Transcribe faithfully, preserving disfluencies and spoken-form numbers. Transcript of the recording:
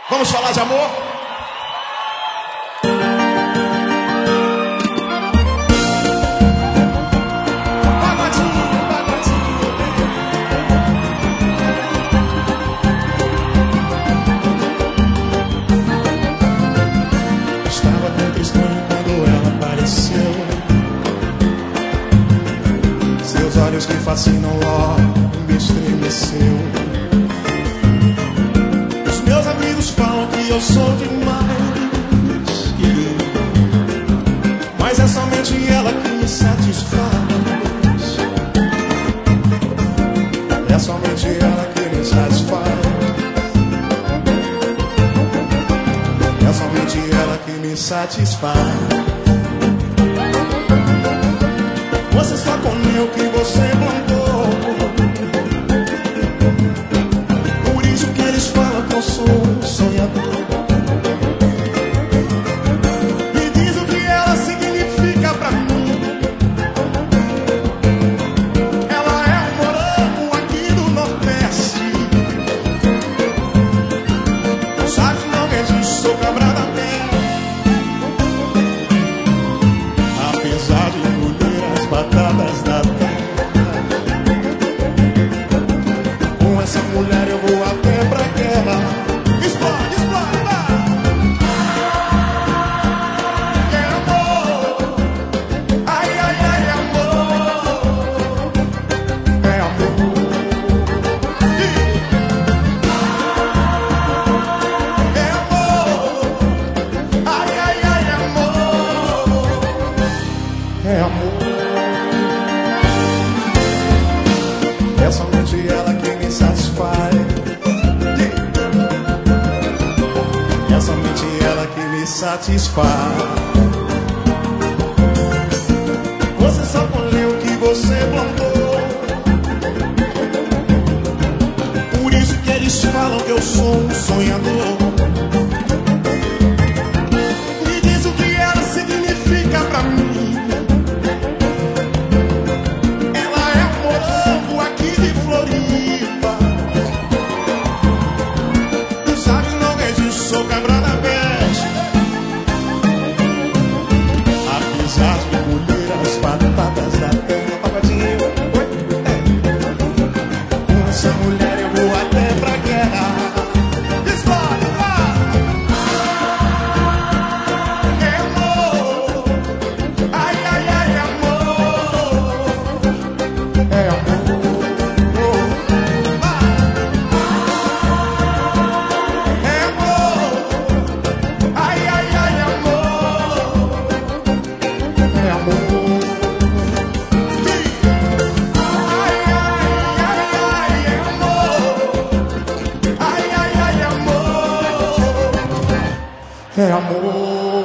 Vamos falar de amor? Estava tão tristonho quando ela apareceu. Seus olhos que fascinam logo me estremeceu. Os meus amigos falam que eu sou demais, mas é somente ela que me satisfaz. É somente ela que me satisfaz. É somente ela que me satisfaz. Você está com eu que você mandou. Por isso que eles falam que eu sou um sonhador. Me diz o que ela significa pra mim. Ela é um morango aqui do Nordeste. Sabe que não existe, sou cabra da terra. Apesar de colher as batatas da terra, com essa mulher eu vou até pra guerra. Explode, explode, vai! É amor, ai, ai, ai, amor. É amor. É amor, ai, ai, ai, amor. É amor. É somente ela que me satisfaz. É somente ela que me satisfaz. Você só colheu o que você plantou. Por isso que eles falam que eu sou um sonhador. Me diz o que ela significa pra mim. Ela é um morango aqui de Floripa. Tu sabe que não existe, sou cabra da peste. Apesar de colher as batatas da terra, papadinho, oi, é. Com essa mulher eu vou até pra guerra. Explode, vai! É amor, ai, ai, ai, amor. É amor, vai! É amor, ai, ai, ai, amor. É amor. Ai, ai, ai, ai, é amor. Ai, ai, ai, amor. É amor.